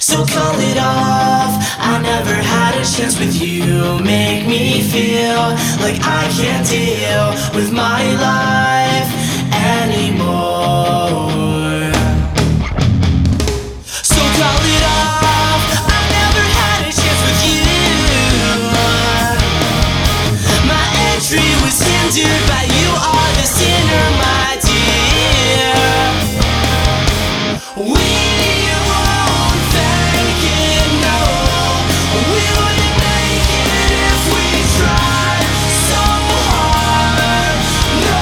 So call it off. I never had a chance with you. Make me feel like I can't deal with my life anymore. So call it off. I never had a chance with you. My entry was hindered by you are the sinner, my dear. We won't fake it, no. We wouldn't make it if we tried so hard, no.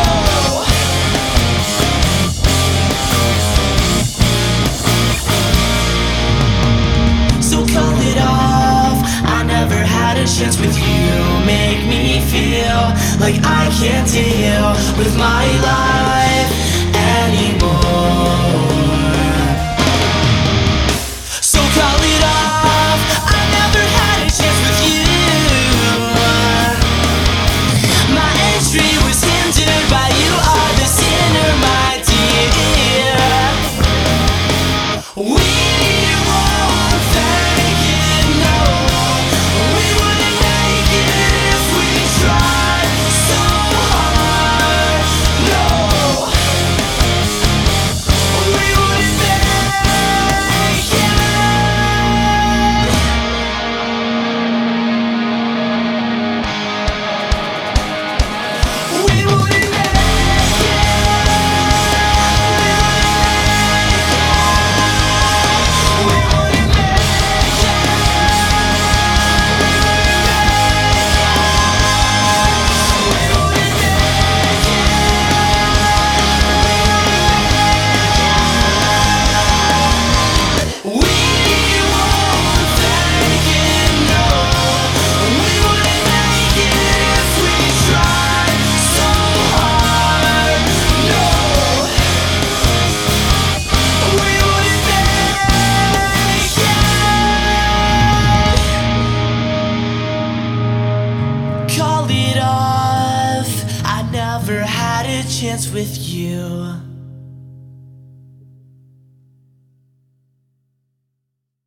So call it off. I never had a chance with you. Make me feel like I can't deal with my life anymore. So call it off. I never had a chance with you. My entry was hindered by you are the sinner, my dear. We won't fake it, no. We wouldn't make it if we tried so hard, no. We wouldn't make it. We wouldn't make Call it off. I never had a chance with you.